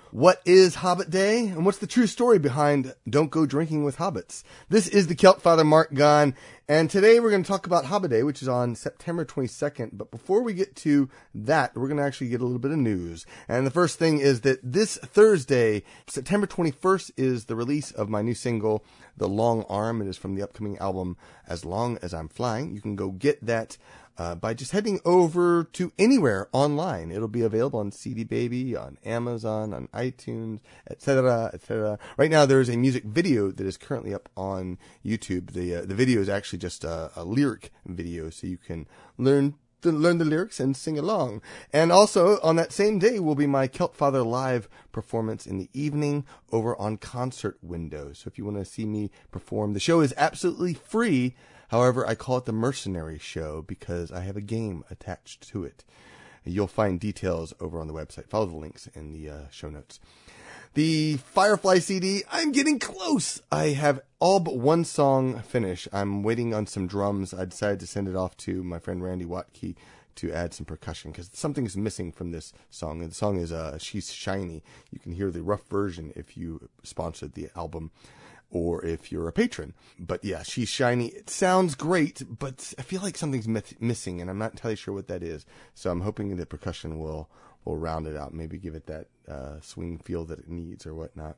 What is Hobbit Day, and what's the true story behind Don't Go Drinking with Hobbits? This is the Celt Father Mark Gunn, and today we're going to talk about Hobbit Day, which is on September 22nd. But before we get to that, we're going to actually get a little bit of news. And the first thing is that this Thursday, September 21st, is the release of my new single, The Long Arm. It is from the upcoming album, As Long As I'm Flying. You can go get that by just heading over to anywhere online. It'll be available on CD Baby, on Amazon, on iTunes, etc., etc. Right now, there's a music video that is currently up on YouTube. The video is actually just a lyric video, so you can learn the lyrics and sing along. And also, on that same day will be my Celt Father live performance in the evening over on Concert Window. So if you want to see me perform, the show is absolutely free. However, I call it the Mercenary Show because I have a game attached to it. You'll find details over on the website. Follow the links in the show notes. The Firefly CD, I'm getting close. I have all but one song finished. I'm waiting on some drums. I decided to send it off to my friend Randy Watkey to add some percussion because something's missing from this song. And the song is She's Shiny. You can hear the rough version if you sponsored the album, or if you're a patron. But yeah, She's Shiny. It sounds great, but I feel like something's missing, and I'm not entirely sure what that is. So I'm hoping that percussion will round it out, maybe give it that swing feel that it needs or whatnot.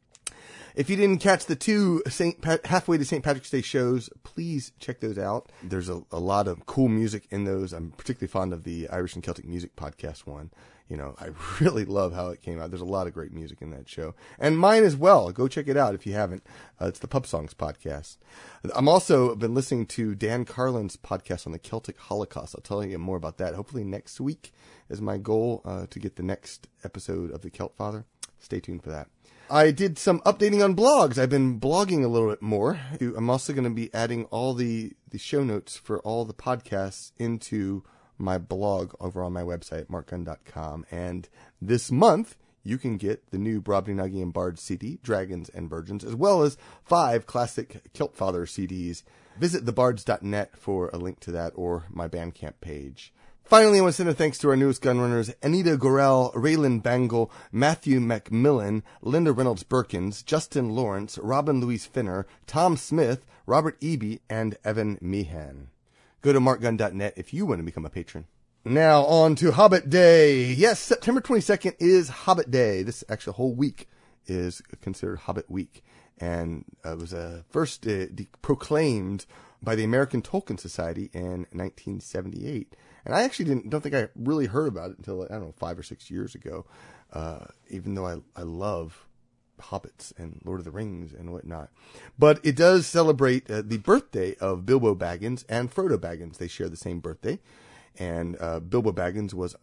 If you didn't catch the two Halfway to St. Patrick's Day shows, please check those out. There's a lot of cool music in those. I'm particularly fond of the Irish and Celtic Music podcast one. You know, I really love how it came out. There's a lot of great music in that show. And mine as well. Go check it out if you haven't. It's the Pub Songs podcast. I'm also been listening to Dan Carlin's podcast on the Celtic Holocaust. I'll tell you more about that. Hopefully next week is my goal to get the next episode of the Celt Father. Stay tuned for that. I did some updating on blogs. I've been blogging a little bit more. I'm also going to be adding all the show notes for all the podcasts into my blog over on my website, markgunn.com. And this month, you can get the new Brobdingnagi and Bard CD, Dragons and Virgins, as well as 5 classic Celt Father CDs. Visit thebards.net for a link to that or my Bandcamp page. Finally, I want to send a thanks to our newest gunrunners, Anita Gorell, Raylan Bangle, Matthew McMillan, Linda Reynolds-Birkins, Justin Lawrence, Robin Louise Finner, Tom Smith, Robert Eby, and Evan Meehan. Go to markgunn.net if you want to become a patron. Now on to Hobbit Day. Yes, September 22nd is Hobbit Day. This actually whole week is considered Hobbit Week. And it was first proclaimed by the American Tolkien Society in 1978. And I actually don't think I really heard about it until, 5 or 6 years ago. Even though I love Hobbits and Lord of the Rings and whatnot. But it does celebrate the birthday of Bilbo Baggins and Frodo Baggins. They share the same birthday. And Bilbo Baggins was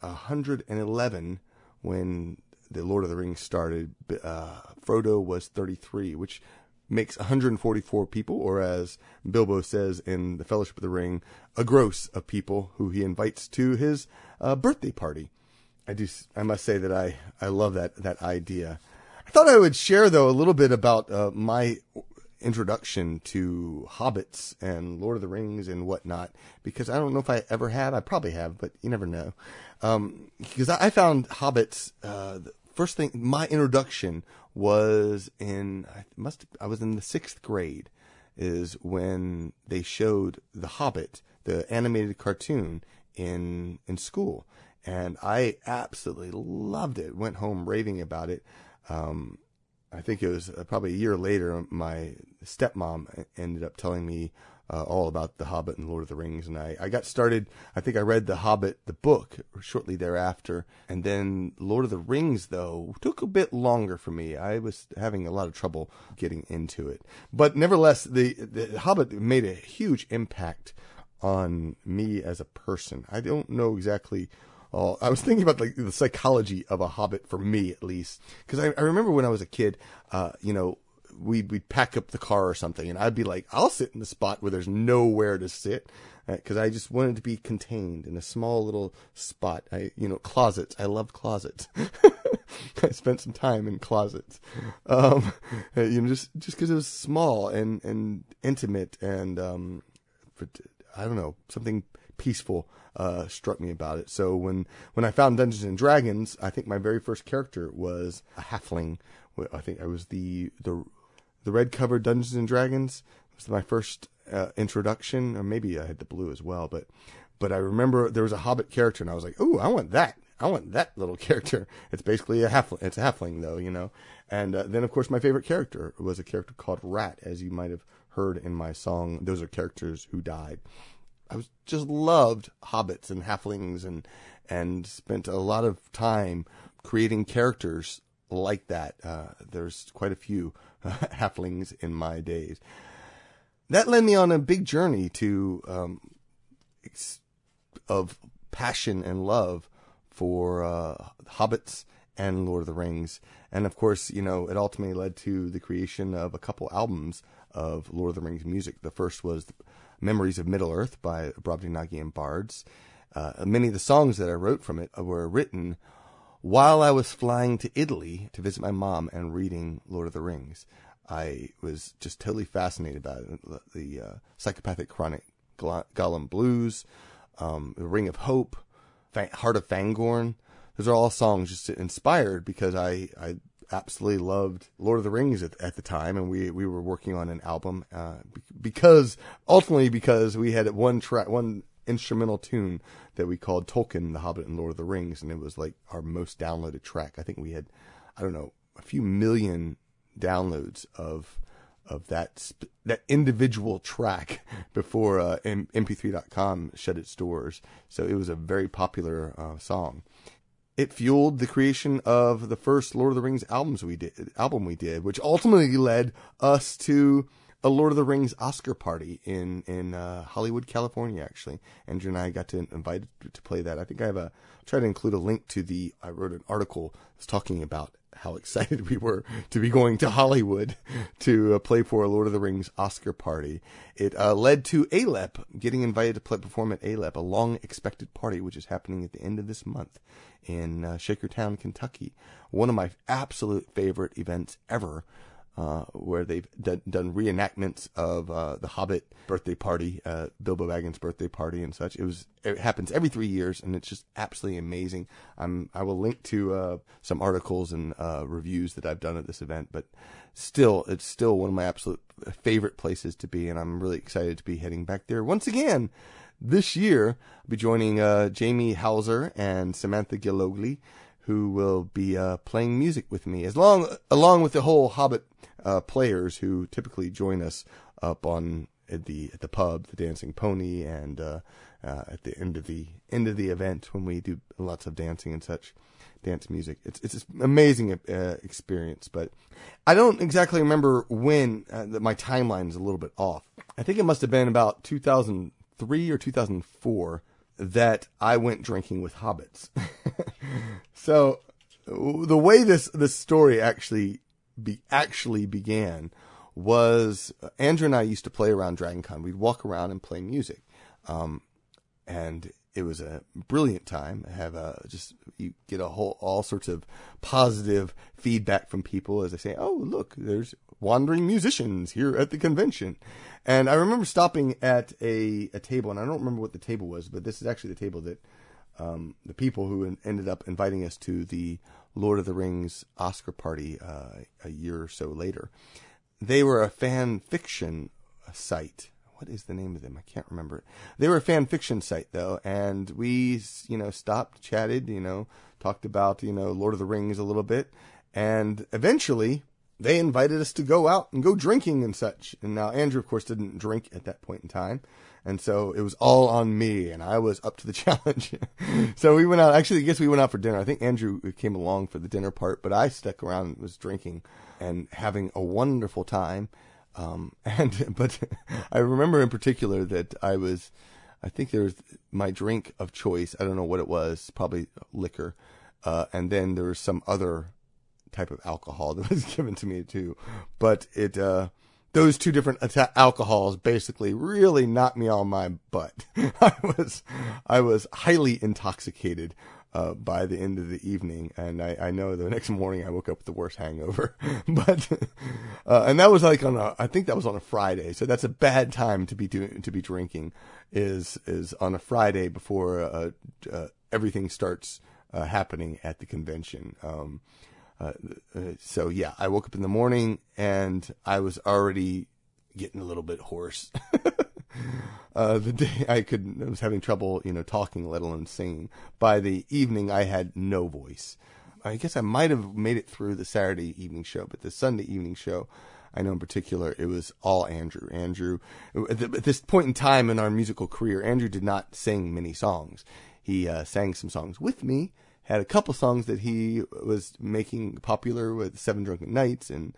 111 when the Lord of the Rings started. Frodo was 33, which makes 144 people, or as Bilbo says in The Fellowship of the Ring, a gross of people who he invites to his birthday party. I must say that I love that idea. I thought I would share, though, a little bit about my introduction to Hobbits and Lord of the Rings and whatnot, because I don't know if I ever have. I probably have, but you never know. Because I found Hobbits, the first thing, my introduction was I was in the 6th grade, is when they showed The Hobbit, the animated cartoon, in school. And I absolutely loved it. Went home raving about it. I think it was probably a year later, my stepmom ended up telling me all about The Hobbit and Lord of the Rings. And I got started, I think I read The Hobbit, the book, shortly thereafter. And then Lord of the Rings, though, took a bit longer for me. I was having a lot of trouble getting into it. But nevertheless, the Hobbit made a huge impact on me as a person. I don't know exactly. I was thinking about the psychology of a Hobbit, for me at least, because I remember when I was a kid, we'd pack up the car or something, and I'd be like, I'll sit in the spot where there's nowhere to sit, because I just wanted to be contained in a small little spot. Closets. I loved closets. I spent some time in closets, just because it was small and intimate and I don't know, something peaceful struck me about it. So when I found Dungeons and Dragons, I think my very first character was a halfling. I think I was the red covered Dungeons and Dragons. It was my first introduction, or maybe I had the blue as well. But I remember there was a Hobbit character, and I was like, "Ooh, I want that! I want that little character." It's basically a halfling. It's a halfling, though, you know. And then, of course, my favorite character was a character called Rat, as you might have heard in my song. Those are characters who died. I just loved hobbits and halflings, and spent a lot of time creating characters like that. There's quite a few halflings in my days. That led me on a big journey of passion and love for hobbits and Lord of the Rings. And of course, you know, it ultimately led to the creation of a couple albums of Lord of the Rings music. The first was Memories of Middle-earth by Brobdingnagi and Bards. Many of the songs that I wrote from it were written while I was flying to Italy to visit my mom and reading Lord of the Rings. I was just totally fascinated by it. The Psychopathic Chronic, Gollum Blues, The Ring of Hope, Heart of Fangorn. Those are all songs just inspired because I absolutely loved Lord of the Rings at the time, and we were working on an album because we had one instrumental tune that we called Tolkien, The Hobbit, and Lord of the Rings, and it was like our most downloaded track. I think we had, I don't know, a few million downloads of that individual track before mp3.com shut its doors. So it was a very popular song. It fueled the creation of the first Lord of the Rings album we did, which ultimately led us to a Lord of the Rings Oscar party in Hollywood, California. Actually, Andrew and I got invited to play that. I think I'll try to include a link to I wrote an article that's talking about how excited we were to be going to Hollywood to play for a Lord of the Rings Oscar party. It led to ALEP, getting invited to perform at ALEP, a long-expected party, which is happening at the end of this month in Shakertown, Kentucky. One of my absolute favorite events ever, where they've done reenactments of the Hobbit birthday party, Bilbo Baggins' birthday party and such. It happens every 3 years, and it's just absolutely amazing. I will link to some articles and reviews that I've done at this event, but it's still one of my absolute favorite places to be, and I'm really excited to be heading back there once again. This year, I'll be joining Jamie Hauser and Samantha Gillogly, who will be playing music with me, along with the whole Hobbit players who typically join us up at the pub, the Dancing Pony, and at the end of the event when we do lots of dancing and such, dance music. It's an amazing experience, but I don't exactly remember when. My timeline is a little bit off. I think it must have been about 2003 or 2004 that I went drinking with hobbits. So the way this story actually began was Andrew and I used to play around DragonCon. We'd walk around and play music, and it was a brilliant time. You get all sorts of positive feedback from people as they say, "Oh, look, there's wandering musicians here at the convention." And I remember stopping at a table, and I don't remember what the table was, but this is actually the table that the people who ended up inviting us to the Lord of the Rings Oscar party a year or so later. They were a fan fiction site. What is the name of them? I can't remember. They were a fan fiction site, though, and we, stopped, chatted, talked about, Lord of the Rings a little bit, and eventually they invited us to go out and go drinking and such. And now Andrew, of course, didn't drink at that point in time, and so it was all on me, and I was up to the challenge. So we went out. Actually, I guess we went out for dinner. I think Andrew came along for the dinner part, but I stuck around and was drinking and having a wonderful time. But I remember in particular that I think there was my drink of choice. I don't know what it was, probably liquor. And then there was some other type of alcohol that was given to me too. But those two different alcohols basically really knocked me on my butt. I was highly intoxicated, by the end of the evening, and I know the next morning I woke up with the worst hangover. But and that was like I think that was on a Friday, so that's a bad time to be drinking. Is on a Friday before everything starts happening at the convention. So yeah, I woke up in the morning and I was already getting a little bit hoarse. The day I was having trouble, talking, let alone singing. By the evening, I had no voice. I guess I might have made it through the Saturday evening show, but the Sunday evening show, I know in particular, it was all Andrew. Andrew, at this point in time in our musical career, Andrew did not sing many songs. He sang some songs with me, had a couple songs that he was making popular with Seven Drunken Nights and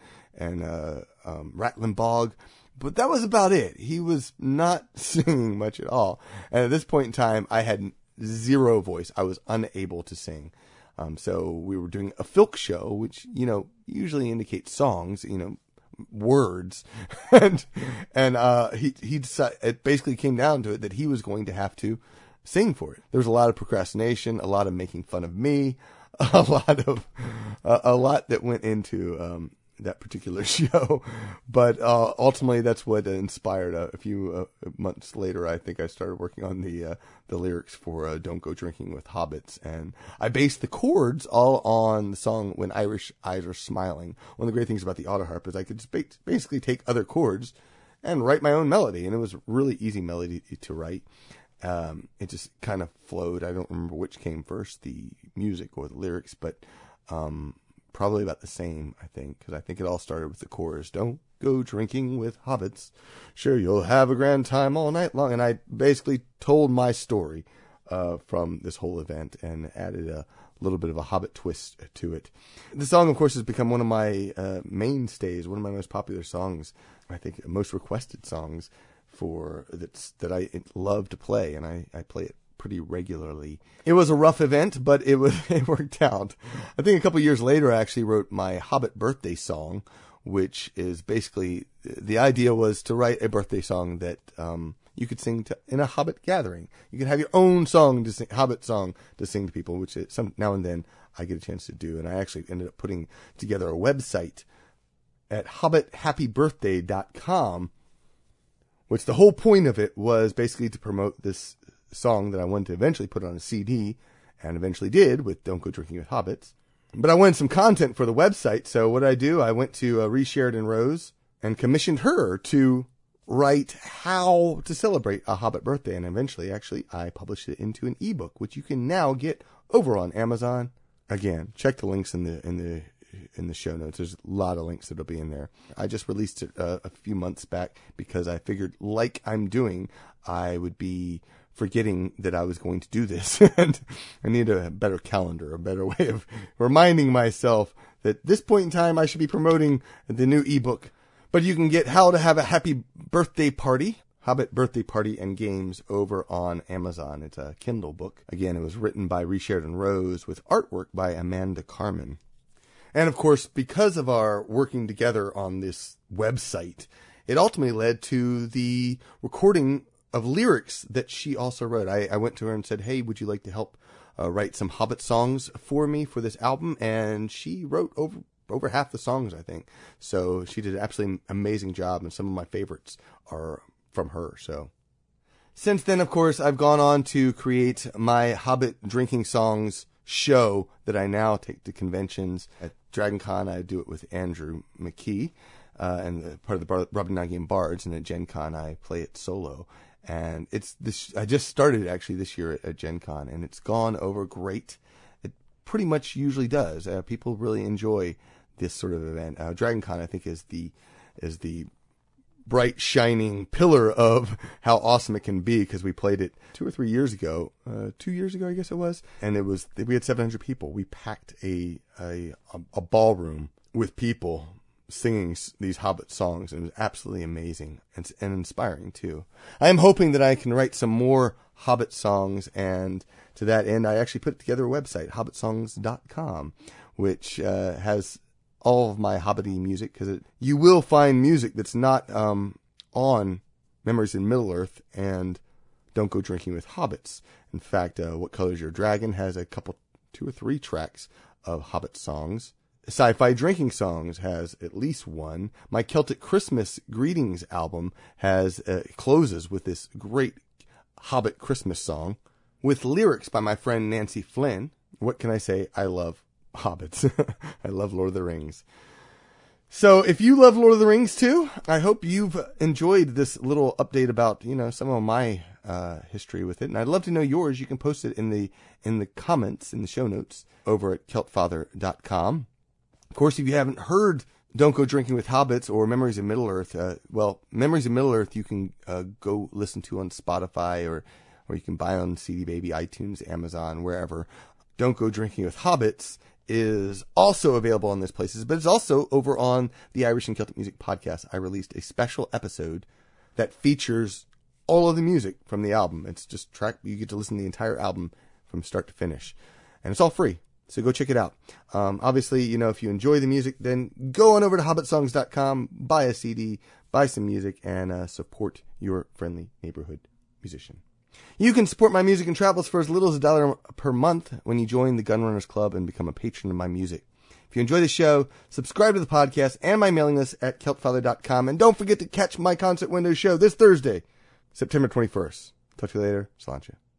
Rattling Bog. But that was about it. He was not singing much at all. And at this point in time, I had zero voice. I was unable to sing. So we were doing a filk show, which, usually indicates songs, words. and he decided, it basically came down to it that he was going to have to sing for it. There was a lot of procrastination, a lot of making fun of me, a lot that went into, that particular show, but ultimately that's what inspired a few months later. I think I started working on the lyrics for "Don't Go Drinking with Hobbits," and I based the chords all on the song "When Irish Eyes Are Smiling." One of the great things about the autoharp is I could just basically take other chords and write my own melody, and it was a really easy melody to write. It just kind of flowed. I don't remember which came first, the music or the lyrics, but probably about the same, I think, because I think it all started with the chorus, "Don't go drinking with hobbits. Sure, you'll have a grand time all night long." And I basically told my story from this whole event and added a little bit of a Hobbit twist to it. The song, of course, has become one of my mainstays, one of my most popular songs, I think most requested songs that I love to play, and I play it pretty regularly. It was a rough event, but it worked out. I think a couple years later, I actually wrote my Hobbit birthday song, which is basically, the idea was to write a birthday song that you could sing in a Hobbit gathering. You could have your own song to sing, Hobbit song to sing to people, which now and then I get a chance to do. And I actually ended up putting together a website at hobbithappybirthday.com, which the whole point of it was basically to promote this song that I wanted to eventually put on a CD, and eventually did with "Don't Go Drinking with Hobbits." But I wanted some content for the website, so what did I do? I went to Ree Sheridan Rose and commissioned her to write how to celebrate a Hobbit birthday, and eventually, actually, I published it into an ebook, which you can now get over on Amazon. Again, check the links in the show notes. There's a lot of links that'll be in there. I just released it a few months back because I figured, like I'm doing, I would be forgetting that I was going to do this. And I need a better calendar, a better way of reminding myself that at this point in time I should be promoting the new ebook. But you can get How to Have a Happy Birthday Party, Hobbit Birthday Party and Games, over on Amazon. It's a Kindle book. Again, it was written by Ree Sheridan Rose with artwork by Amanda Carmen. And of course, because of our working together on this website, it ultimately led to the recording of lyrics that she also wrote. I went to her and said, "Hey, would you like to help write some Hobbit songs for me for this album?" And she wrote over half the songs, I think. So she did an absolutely amazing job, and some of my favorites are from her. So since then, of course, I've gone on to create my Hobbit drinking songs show that I now take to conventions. At Dragon Con, I do it with Andrew McKee, and part of the Brobdingnagian Bards, and at Gen Con, I play it solo. And I just started actually this year at Gen Con, and it's gone over great. It pretty much usually does. People really enjoy this sort of event. Dragon Con, I think, is the bright, shining pillar of how awesome it can be, because we played it 2 or 3 years ago. 2 years ago, I guess it was. And we had 700 people. We packed a ballroom with people singing these Hobbit songs, and it was absolutely amazing and inspiring too. I am hoping that I can write some more Hobbit songs, and to that end, I actually put together a website, hobbitsongs.com, which has all of my Hobbity music, because you will find music that's not on Memories in Middle-earth and Don't Go Drinking with Hobbits. In fact, What Color's Your Dragon has a couple, 2 or 3 tracks of Hobbit songs. Sci-Fi Drinking Songs has at least one. My Celtic Christmas Greetings album has closes with this great Hobbit Christmas song with lyrics by my friend Nancy Flynn. What can I say? I love Hobbits. I love Lord of the Rings. So if you love Lord of the Rings too, I hope you've enjoyed this little update about, some of my history with it. And I'd love to know yours. You can post it in the comments, in the show notes over at KeltFather.com. Of course, if you haven't heard Don't Go Drinking with Hobbits or Memories of Middle-earth, Memories of Middle-earth you can go listen to on Spotify or you can buy on CD Baby, iTunes, Amazon, wherever. Don't Go Drinking with Hobbits is also available on those places, but it's also over on the Irish and Celtic Music Podcast. I released a special episode that features all of the music from the album. It's just you get to listen to the entire album from start to finish. And it's all free, so go check it out. Obviously, if you enjoy the music, then go on over to hobbitsongs.com, buy a CD, buy some music, and support your friendly neighborhood musician. You can support my music and travels for as little as $1 per month when you join the Gunrunners Club and become a patron of my music. If you enjoy the show, subscribe to the podcast and my mailing list at KeltFather.com. And don't forget to catch my Concert Window show this Thursday, September 21st. Talk to you later. Sláinte.